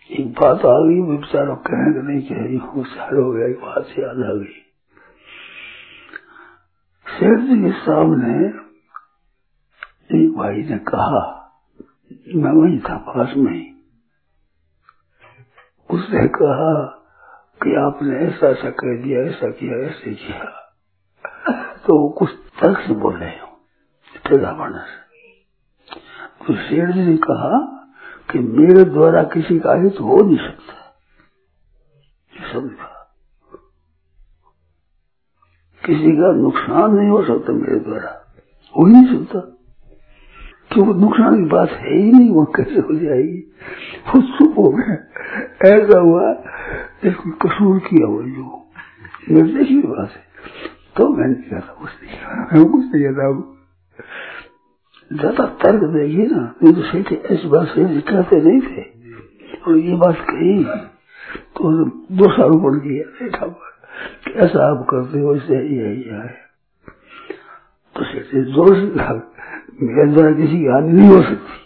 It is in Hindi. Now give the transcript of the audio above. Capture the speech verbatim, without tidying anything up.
एक बात आ गई, बेचारा कहेंगे नहीं कि होशियार हो गया, एक बात से याद आ गई। सेठ जी के सामने एक भाई ने कहा, मैं वही था पास में ही, उसने कहा कि आपने ऐसा ऐसा कह दिया, ऐसा किया, ऐसे किया, तो वो कुछ तर्क से बोल रहे हो, तेजापना से। तो शेर जी ने कहा कि मेरे द्वारा किसी का हित हो नहीं सकता, समझा, किसी का नुकसान नहीं हो सकता मेरे द्वारा, हो ही नहीं सकता, क्योंकि नुकसान की बात है ही नहीं, वह कैसे हो जाएगी। वो चुप हो गया। ऐसा हुआ इसको कसूर किया हुआ जो निर्देश की बात है, तो मैंने कहा था कुछ नहीं कहा, मैं कुछ नहीं कहता। ज्यादा तर्क देखिए ना, ये तो सेठ ऐसी बात से कहते नहीं थे, और ये बात कही तो दोषारोपण किया सेठा पर, कैसा आप करते हो, इससे यही है। तो सेठ जोर से कहा, मेरे द्वारा किसी की हानि नहीं हो सकती,